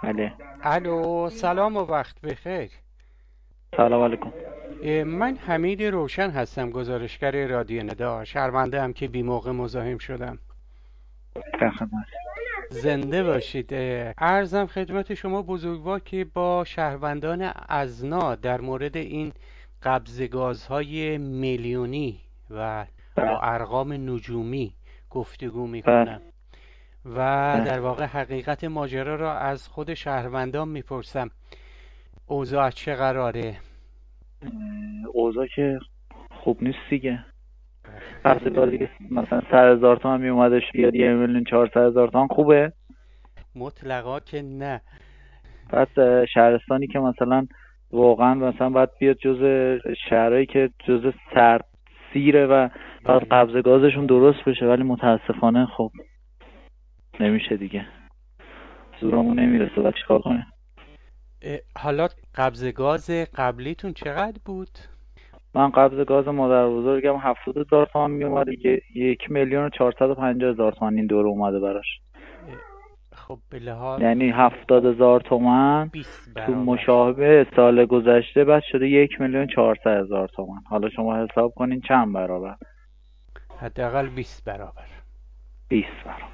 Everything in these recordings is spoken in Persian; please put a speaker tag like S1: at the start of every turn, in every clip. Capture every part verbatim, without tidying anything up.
S1: بله.
S2: الو، سلام و وقت بخیر.
S1: سلام علیکم.
S2: اه، من حمید روشن هستم، گزارشگر رادیو ندا. شرمنده هم که بی موقع مزاحم شدم.
S1: در خدمت.
S2: زنده باشید. اه، عرضم خدمت شما بزرگوار که با شهروندان ازنا در مورد این قبض گازهای میلیونی و با
S1: بله.
S2: ارقام نجومی گفتگو
S1: بله.
S2: میکنم و
S1: بله.
S2: در واقع حقیقت ماجرا را از خود شهروندان میپرسم. اوضاع چه قراره؟
S1: اه، اوضاع که خوب نیست دیگه.
S2: آخه
S1: هفته دیگه مثلا صد هزار تومن می اومدش بیاد یه میلیون چهارصد هزار تومن خوبه.
S2: مطلقا که نه.
S1: بعد اه، شهرستانی که مثلا واقعا مثلا باید بیاد جز شهرهایی که جز سرد سیره و بعد
S2: بله.
S1: قبض گازشون درست بشه، ولی متاسفانه خب نمیشه دیگه. زورمون نمیرسه. بعد چیکار کنیم؟
S2: اه، حالا قبض گاز قبلیتون چقدر بود؟
S1: من قبض گاز مادر بزرگم هفتاد هزار تومن می اومد دیگه، یک میلیون و چهارصد و پنجاه هزار تومن این دور اومده براش.
S2: اه، خب به لحاظ
S1: یعنی هفتاد هزار تومن
S2: بیست
S1: تو
S2: برابر.
S1: مشابه سال گذشته بعد شده یک میلیون چهارصد هزار تومن. حالا شما حساب کنین چند برابر؟
S2: حداقل بیست برابر.
S1: بیست برابر.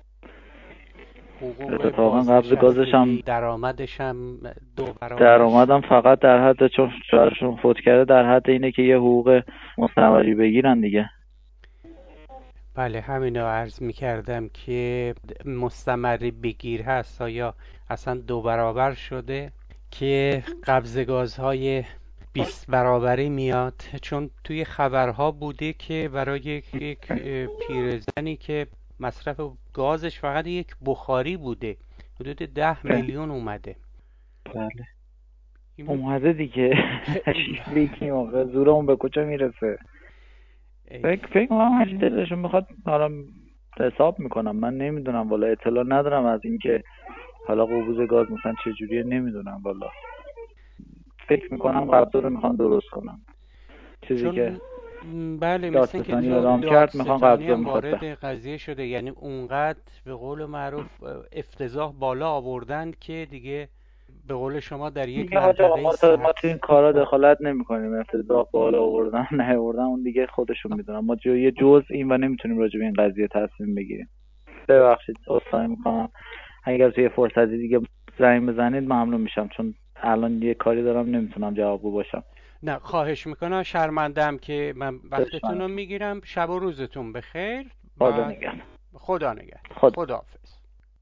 S2: حقوق
S1: اتفاقا قبض گازش
S2: بازنشستگی
S1: هم
S2: درآمدش هم دو برابر
S1: درآمدم
S2: شده.
S1: فقط در حد، چون شوهرشون فوت کرده، در حد اینه که یه حقوق مستمری بگیرن دیگه.
S2: بله، همینو عرض می کردم که مستمری بگیر هست یا اصلا دو برابر شده که قبض گازهای بیست برابری میاد. چون توی خبرها بوده که برای یک یک اه، پیرزنی که مصرف گازش فقط یک بخاری بوده حدود ده
S1: بله.
S2: میلیون اومده.
S1: بله.
S2: این
S1: اومده دیگه. چیزی که موقع زورمون به کجا میرسه؟
S2: ای،
S1: فکر فکر کنم هر چی دلشون میخواد. حالا حساب میکنم، من نمیدونم والا، اطلاع ندارم از اینکه حالا قبوز گاز مثلا چجوریه، نمیدونم والا. فکر میکنم قبضه رو میخوان درست کنم، چیزی که
S2: چون م، بله، مثل اینکه
S1: دادستانی
S2: دا-
S1: اعلام کرد میخوان
S2: دادستانی
S1: قبضه
S2: هم
S1: میخواد به.
S2: وارد قضیه شده. یعنی اونقدر به قول معروف اه، افتضاح بالا آوردن که دیگه به قول شما در یک
S1: دیگه حاج آقا
S2: منطقه
S1: ما تا- ما تو این
S2: سرد.
S1: کارا دخالت نمیکنیم. افتضاح بالا آوردن نه آوردن اون دیگه خودشون میدونن. ما جو یه جزء این و نمیتونیم راجع به این قضیه تصمیم بگیریم. ببخشید، عذرخواهی میکنم. اگر توی فرصتی دیگه زنگ بزنید ممنون میشم، چون الان یه کاری دارم نمیتونم جوابگو باشم.
S2: نه، خواهش میکنم. شرمندم که من وقتتون رو
S1: عشقم.
S2: میگیرم. شب و روزتون بخیر.
S1: خدا
S2: بعد
S1: نگهدار.
S2: خدا نگهدار.
S1: خدا.
S2: خداحافظ.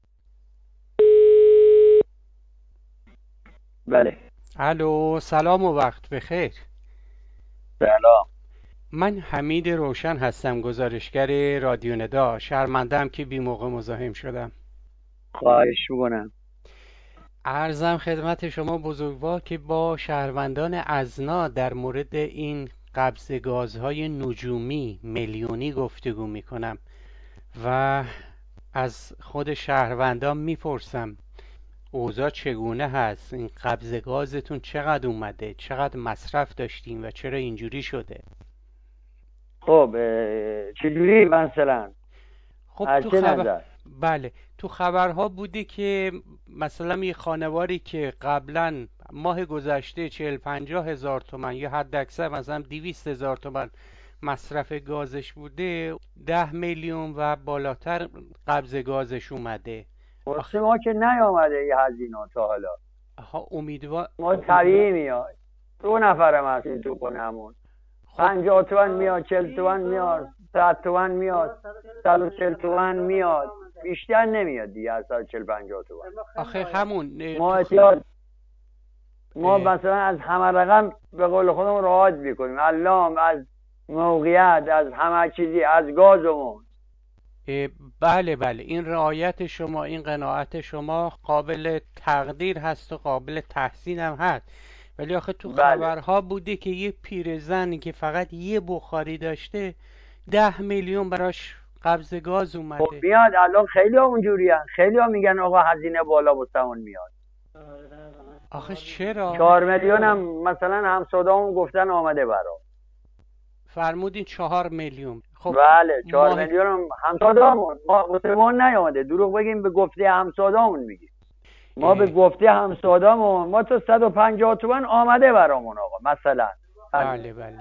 S1: بله.
S2: الو، سلام و وقت بخیر.
S1: سلام.
S2: من حمید روشن هستم، گزارشگر رادیو ندا. شرمندم که بی موقع مزاحم شدم.
S1: خواهش میکنم.
S2: عرضم خدمت شما بزرگوار که با شهروندان ازنا در مورد این قبض گازهای نجومی میلیونی گفتگو میکنم و از خود شهروندان میپرسم اوضاع چگونه هست؟ این قبض گازتون چقدر اومده؟ چقدر مصرف داشتیم و چرا اینجوری شده؟
S3: خب اه، چجوری مثلا
S2: خب
S3: از
S2: تو
S3: چه
S2: خبر
S3: نظر؟
S2: بله، تو خبرها بوده که مثلا یه خانواری که قبلا ماه گذشته چهل پنجاه هزار تومن یا حد اکثر مثلا دویست هزار تومن مصرف گازش بوده، ده میلیون و بالاتر قبض گازش اومده.
S3: واسه
S2: آخه
S3: ما که نیامده یه هزینه تا حالا.
S2: ها، امیدوار.
S3: ما طبیعی میاد، دو نفرم هستیم تو خونمون،
S2: خب
S3: پنجاه تومن میاد، چل تومن میاد، صد تومن میاد، صد و چل تومن میاد، بیشتر نمیاد دیگه از صد و چل پنجاه تومن.
S2: آخه همون اه،
S3: ما
S2: تو خ...
S3: احتیاط ما
S2: اه،
S3: مثلا از همه رقم به قول خودمون راحت میکنیم، علام از موقعیت، از همه چیزی، از گازمون.
S2: اه، بله بله، این رعایت شما، این قناعت شما قابل تقدیر هست و قابل تحسین هم هست. ولی آخه تو
S3: بله.
S2: خبرها بوده که یه پیرزنی که فقط یه بخاری داشته ده میلیون براش قبض گاز
S3: خب
S2: اومده.
S3: میاد الان خیلی ها اونجوری هست. خیلی ها میگن آقا هزینه بالا واسمون میاد.
S2: آخه چرا؟
S3: چهار میلیون هم مثلا همسودامون گفتن آمده برا.
S2: فرمودین چهار میلیون. خب
S3: بله چهار
S2: ماه
S3: میلیون هم همسودامون، ما واسمون نیامده. دروغ بگیم به گفته همسودامون میگیم. ما به گفته همسادامون ما تا صد و پنجاه تومن آمده برامون آقا مثلا.
S2: بله بله.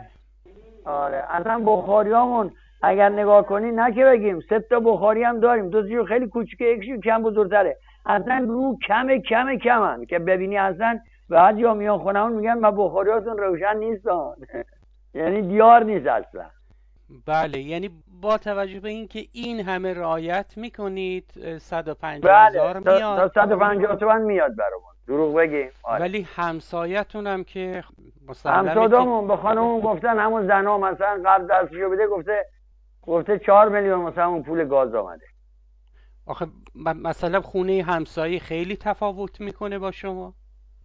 S3: آره اصلا بخاریامون اگر نگاه کنی نه که بگیم سه تا بخاری هم داریم، دو تاشون خیلی کوچیکه یکیشون کم بزرگتره، اصلا رو کم کم کمن که ببینی اصلا بعد یا میان خونمون میگن ما بخاریاتون روشن نیستن یعنی دیار نیست اصلا.
S2: بله یعنی با توجه به اینکه این همه رعایت میکنید صد و پنجاه هزار
S3: بله
S2: میاد
S3: تا صد و پنجاه تومن میاد برامون، دروغ بگیم. آره.
S2: ولی همسایتون هم که مسلمه
S3: همسادامون به خانمون گفتن همون زنا مثلا قبل دستشو بده گفته گفته چهار میلیون مثلا اون پول گاز آمده.
S2: آخه مثلا خونه همسایه خیلی تفاوت میکنه با شما؟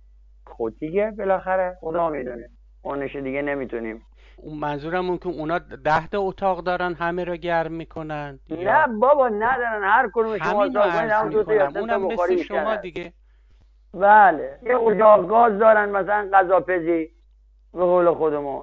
S3: خود دیگه بالاخره خدا میدونه اونش دیگه نمیتونیم.
S2: اون منظورم اون که اونا ده تا اتاق دارن همه رو گرم میکنن؟
S3: نه بابا ندارن، هر کدوم شما حساب کنید هم دو تا یا سه تا بخاری
S2: مثل شما دیگه.
S3: بله یه اجاق گاز دارن مثلا غذاپزی به قول خودمون.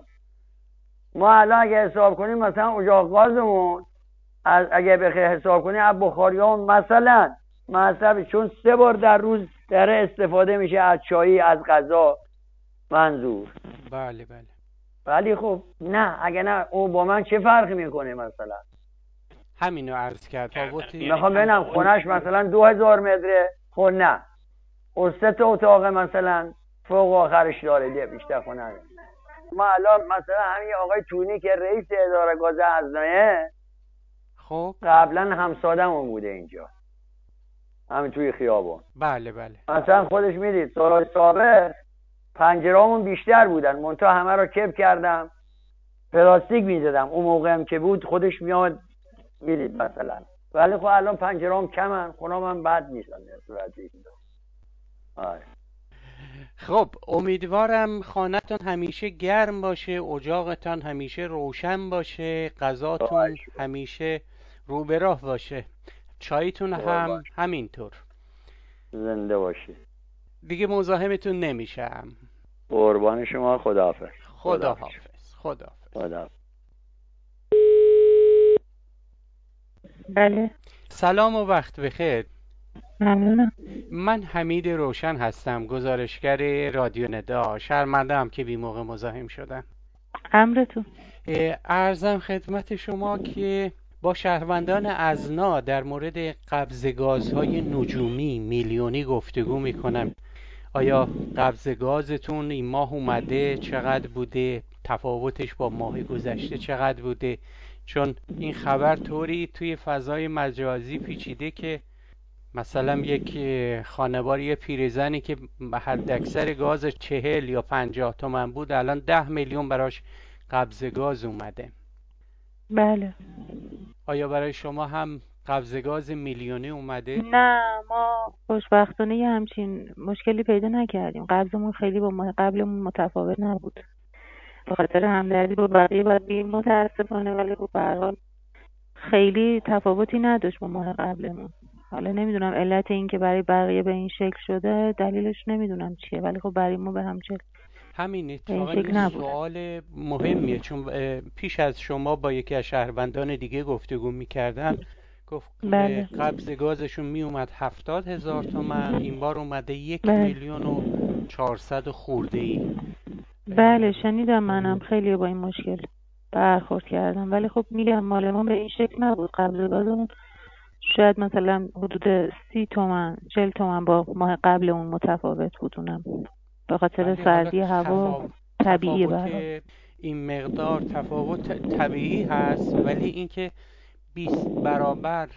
S3: ما الان اگه حساب کنیم مثلا اجاق گازمون از اگه بخیر حساب کنیم از بخاریامون مثلا مصرف چون سه بار در روز داره استفاده میشه از چایی از غذا منظور.
S2: بله بله.
S3: ولی خب نه اگه نه او با من چه فرقی میکنه مثلا؟
S2: همینو عرض کرد تفاوتی.
S3: میخوام ببینم خونش مثلا دو هزار متره خب نه اون سه تا اتاق مثلا فوق آخرش داره دیگه بیشتر خونه. ما الان مثلا همین آقای تونی که رئیس اداره گاز ازنایه
S2: خب
S3: قبلا همسادمون بوده اینجا همین توی خیابون.
S2: بله بله.
S3: مثلا خودش میدید سالهای سابق پنجرهامون بیشتر بودن منتها همه رو کپ کردم پلاستیک میزدم اون موقع هم که بود خودش میاد میدید مثلا. ولی خب الان پنجرهام کمن خونام هم بد نیستن در صورتی. آره.
S2: خب امیدوارم خانه‌تون همیشه گرم باشه، اجاقتان همیشه روشن باشه، غذاتون همیشه رو به راه باشه، چایتون هم باشه. همینطور.
S3: زنده باشی.
S2: دیگه مزاحمتون نمیشم.
S3: قربان شما. خداحافظ.
S2: خداحافظ. خداحافظ.
S3: خدا.
S4: بله.
S2: سلام و وقت بخیر.
S4: ممنونم.
S2: من حمید روشن هستم، گزارشگر رادیو ندا. شرمنده‌ام که بی موقع مزاحم شدم.
S4: امرتون.
S2: عرضم خدمت شما که با شهروندان ازنا در مورد قبض گازهای نجومی میلیونی گفتگو میکنم. آیا قبض گازتون این ماه اومده؟ چقدر بوده؟ تفاوتش با ماه گذشته چقدر بوده؟ چون این خبر طوری توی فضای مجازی پیچیده که مثلا یک خانوار یه پیرزنی که حد اکثر گاز چهل یا پنجاه تومن بود الان ده میلیون براش قبض گاز اومده.
S4: بله.
S2: آیا برای شما هم قبض گاز میلیونی اومده؟
S4: نه ما خوشبختانه یه همچین مشکلی پیدا نکردیم. قبضمون خیلی با ماه قبلمون متفاوت نبود. به خاطر همدردی با بقیه باید بگیم متاسفانه ولی خب به هر حال خیلی تفاوتی نداشت با ماه قبلمون. حالا نمیدونم علت این که برای بقیه به این شکل شده دلیلش نمیدونم چیه ولی خب برای ما به هم شکل
S2: همین اتفاقا این سوال مهمیه چون پیش از شما با یکی از شهروندان دیگه گفتگو میکردم گفت
S4: بله.
S2: قبض گازشون میومد هفتاد هزار تومن این بار اومده یک
S4: بله.
S2: میلیون و چهارصد خورده ای.
S4: بله شنیدم منم خیلی با این مشکل برخورد کردم ولی خب میگم مال ما به این شکل نبود. قبض گازمون شاید مثلا حدود سی تومن چل تومن با ماه قبل اون متفاوت بود اونم به خاطر سردی هوا طبیعی برای
S2: این مقدار تفاوت طبیعی هست ولی اینکه بیست برابر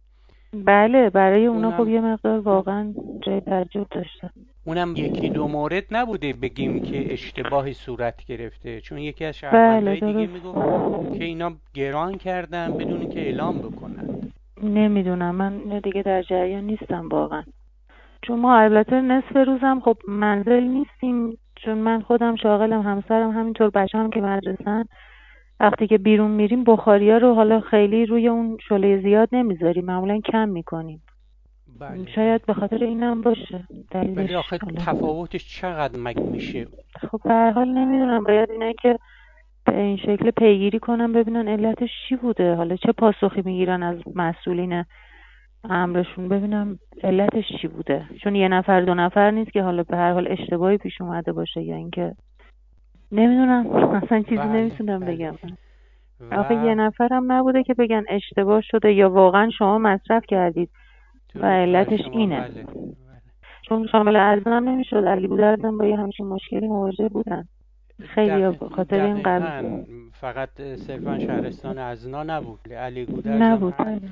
S4: بله برای اونا خب یه مقدار واقعا جای تعجب داشته.
S2: اونم یکی دو مورد نبوده بگیم که اشتباهی صورت گرفته چون یکی از شهروندای
S4: بله
S2: دیگه میگفت که اینا گران کردن بدون که اعلام بکنن.
S4: نمیدونم من دیگه در جریان نیستم واقعا چون ما البته نصف روزم خب منزل نیستیم چون من خودم شاغلم همسرم همینطور بچه‌ام که مدرسه‌ن وقتی که بیرون میریم بخاریا رو حالا خیلی روی اون شعله زیاد نمیذاریم معمولا کم میکنیم.
S2: بله.
S4: شاید به خاطر اینم باشه دلیلش.
S2: ولی آخه تفاوتش چقدر مگه میشه؟
S4: خب به هر حال نمیدونم باید اینه که به این شکل پیگیری کنم ببینن علتش چی بوده حالا چه پاسخی میگیرن از مسئولین امرشون ببینم علتش چی بوده، چون یه نفر دو نفر نیست که حالا به هر حال اشتباهی پیش اومده باشه یا اینکه نمیدونم اصلا چیزی
S2: بله
S4: نمیتونم
S2: بله
S4: بگم. آخه
S2: و
S4: یه نفرم نبوده که بگن اشتباه شده یا واقعا شما مصرف کردید و
S2: تو برای
S4: علتش
S2: شما
S4: اینه.
S2: بله بله.
S4: چون شامل ارزن هم نمیشد، علی بودردن با یه همچین مشکلی مواجه بودن خیلی
S2: دق...
S4: به خاطر این قبل
S2: دقیقاً فقط صرفا شهرستان ازنا نبود، علی گودرز هم
S4: نبود.
S2: هست.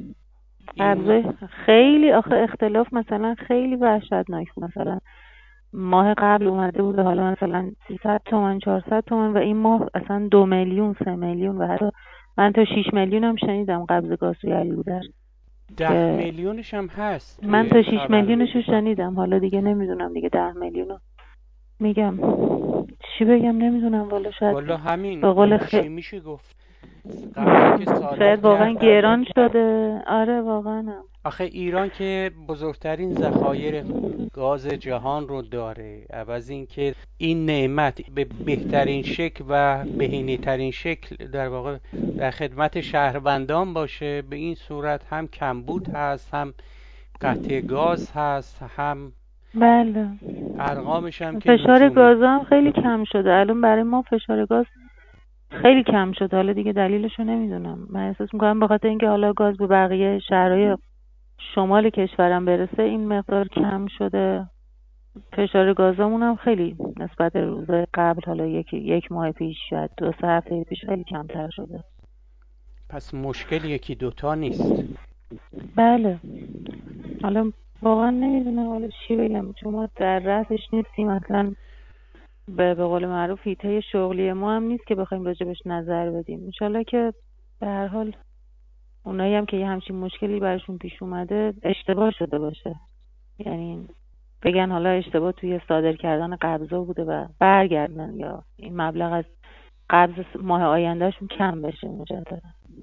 S2: این
S4: قبضه خیلی آخه اختلاف مثلا خیلی وحشتناک بود. مثلا ماه قبل اومده بوده حالا مثلا سیصد تومن چهارصد تومن و این ماه اصلا دو میلیون سه میلیون و حتی من تا شیش میلیون هم شنیدم قبض گاز روی علی بودرز.
S2: ده
S4: که
S2: میلیونش هم هست
S4: من
S2: توی
S4: تا شیش
S2: خبر.
S4: میلیونش رو شنیدم، حالا دیگه نمیدونم دیگه ده میلیون میگم چی بگم نمیدونم والا. شاید
S2: والا همین
S4: به قول خ...
S2: چی میشه گفت قبضی که صادر
S4: شاید واقعا
S2: کردن.
S4: گران شده. آره واقعا هم.
S2: آخه ایران که بزرگترین ذخایر گاز جهان رو داره، عوض این که این نعمت به بهترین شکل و بهینه ترین شکل در واقع در خدمت شهروندان باشه، به این صورت هم کمبود هست، هم قطع گاز هست، هم
S4: بله
S2: ارقامش هم که
S4: فشار
S2: نجومی.
S4: گاز هم خیلی کم شده الان برای ما. فشار گاز خیلی کم شده، حالا دیگه دلیلشو نمیدونم. من احساس میکنم به خاطر اینکه حالا گاز به بقیه شهرهای شمال کشورم برسه این مقدار کم شده. فشار گازامون هم خیلی نسبت به روزهای قبل، حالا یک یک ماه پیش شاید دو سه هفته پیش خیلی کمتر شده.
S2: پس مشکل یکی دوتا نیست.
S4: بله حالا واقعا نمیدونم حالا چی بگم، چون ما در رأسش نیستیم اصلا. به به قول معروف هیته شغلی ما هم نیست که بخوایم راجبش نظر بدیم. انشالله که به هر حال اونایی هم که یه همچین مشکلی براشون پیش اومده اشتباه شده باشه، یعنی بگن حالا اشتباه توی صادر کردن قبضا بوده و برگردن یا این مبلغ از قبض ماه آیندهشون کم بشه مجددا.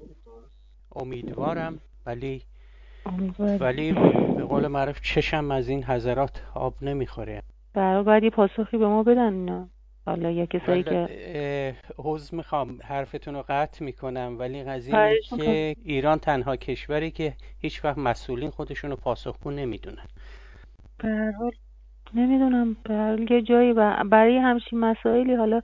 S2: امیدوارم، ولی
S4: امیدوارم.
S2: ولی به قول معروف چشم از این حضرات آب نمیخوره.
S4: به هر حال باید یه پاسخی به ما بدن اینا. حالا یا کسایی که
S2: حوض میخوام حرفتون رو قطع میکنم، ولی قضیه اینه
S4: خواهش میکنم.
S2: که ایران تنها کشوری که هیچ وقت مسئولین خودشون رو پاسخگو نمیدونن.
S4: به هر حال نمیدونم، به هر حال یه جایی برای همچین مسائلی حالا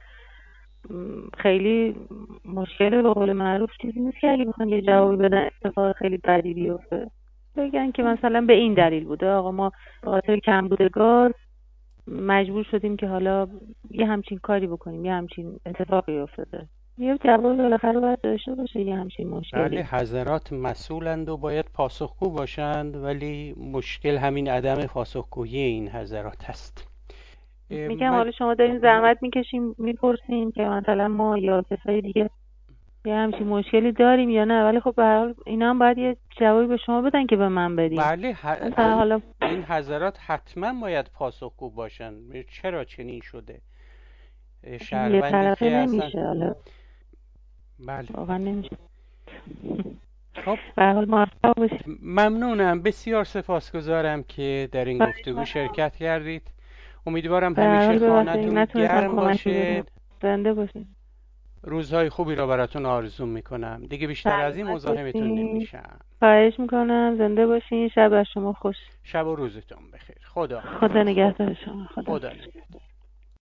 S4: خیلی مشکل به قول معروف چیزی نیست که اگه بخوان یه جوابی بدن اتفاق خیلی بدی بیفته. بگن که مثلا به این دلیل بوده آقا ما به خاطر کمبود گاز مجبور شدیم که حالا یه همچین کاری بکنیم، یه همچین اتفاقی افتاده. یه جواب بالاخره باید داشته باشه یه همچین مشکلی.
S2: بله حضرات مسئولند و باید پاسخگو باشند، ولی مشکل همین عدم پاسخگویی این حضرات هست.
S4: میگم
S2: من...
S4: حالا شما دارین زحمت میکشیم میپرسین که مثلا ما یا کسای دیگه یه همچین مشکلی داریم یا نه، ولی خب به هر حال اینا هم باید یه جوابی به شما بدن که به من بدین.
S2: بله ح...
S4: حالا
S2: این حضرات حتما باید پاسخگو باشن. چرا چنین شده؟ شهروندی که
S4: نمیشه
S2: اصلا
S4: حالا
S2: بله
S4: واقعا نمیشه.
S2: خب
S4: به هر حال موفق باشید.
S2: ممنونم، بسیار سپاسگزارم که در این گفتگو شرکت کردید. امیدوارم
S4: به هر حال
S2: همیشه
S4: ببخشید
S2: خانه‌تون
S4: نتونستم
S2: گرم
S4: کمکی
S2: باشه.
S4: بدم. زنده باشید.
S2: روزهای خوبی را براتون آرزو میکنم. دیگه بیشتر از این مزاحمتون نمیشم.
S4: خواهش میکنم. زنده باشین. شب از شما خوش.
S2: شب و روزتون بخیر. خدا
S4: خدا نگهدار شما. خدا,
S2: خدا نگهدار.